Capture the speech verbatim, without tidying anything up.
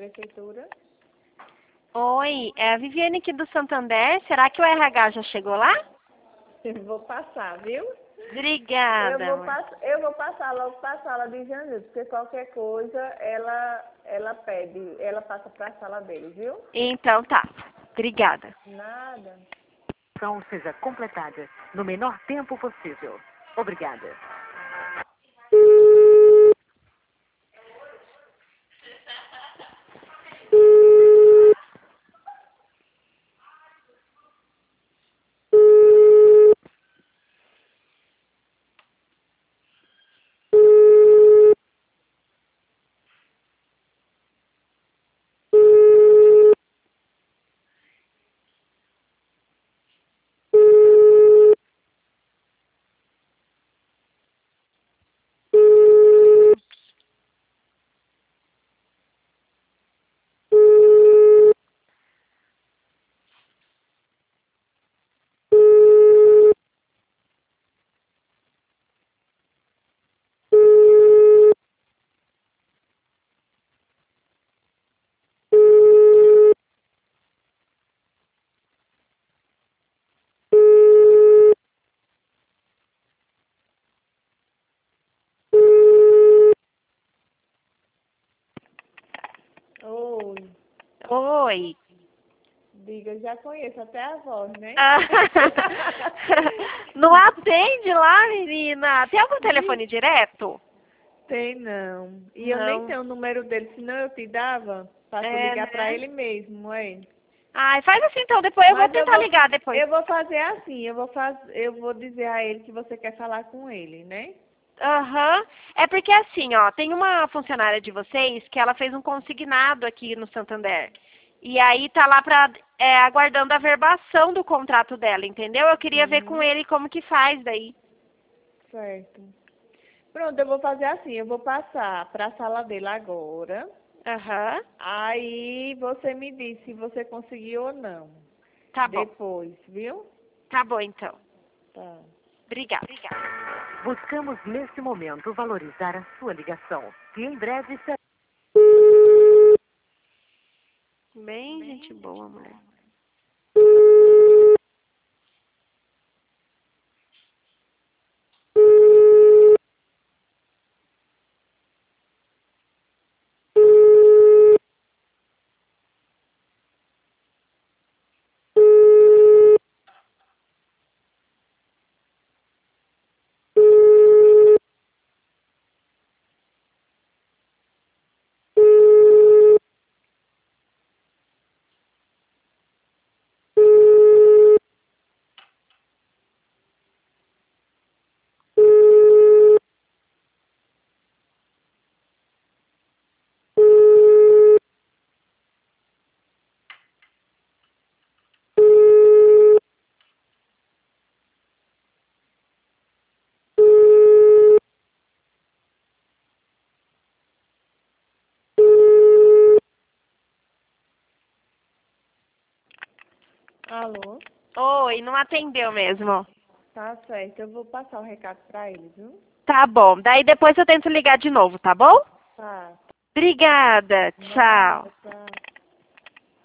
prefeitura. Oi, é a Viviane aqui do Santander. Será que o R H já chegou lá? Eu vou passar, viu? Obrigada. Eu vou, amor. pass eu vou passar logo para a sala de Janildo, porque qualquer coisa ela, ela pede, ela passa para a sala dele, viu? Então tá. Obrigada. Nada. Então seja completada no menor tempo possível. Obrigada. Oi. Oi. Diga, já conheço até a voz, né? Ah, Não atende lá, menina. Tem algum telefone direto? Tem não. E eu nem Não. tenho o número dele, senão eu te dava para tu É, ligar para né? ele mesmo, é. Ai, faz assim então. Depois eu vou Mas eu tentar vou, ligar depois. eu vou fazer assim, eu vou faz, eu vou dizer a ele que você quer falar com ele, né? Aham. É porque assim, ó, tem uma funcionária de vocês que ela fez um consignado aqui no Santander. E aí tá lá pra, é, aguardando a verbação do contrato dela, entendeu? Eu queria ver com Uhum, ele como que faz daí. certo. Pronto, eu vou fazer assim, eu vou passar para a sala dele agora. Aham. Aí você me diz se você conseguiu ou não. Tá bom. Depois, viu? Tá bom então. Tá. Obrigada. Buscamos neste momento valorizar a sua ligação, que em breve será. Bem gente boa, mulher. Alô? Oi, não atendeu mesmo. Tá certo, eu vou passar o recado para ele, viu? Tá bom. Daí depois eu tento ligar de novo, tá bom? Tá. Obrigada. Tchau. Nada, tchau.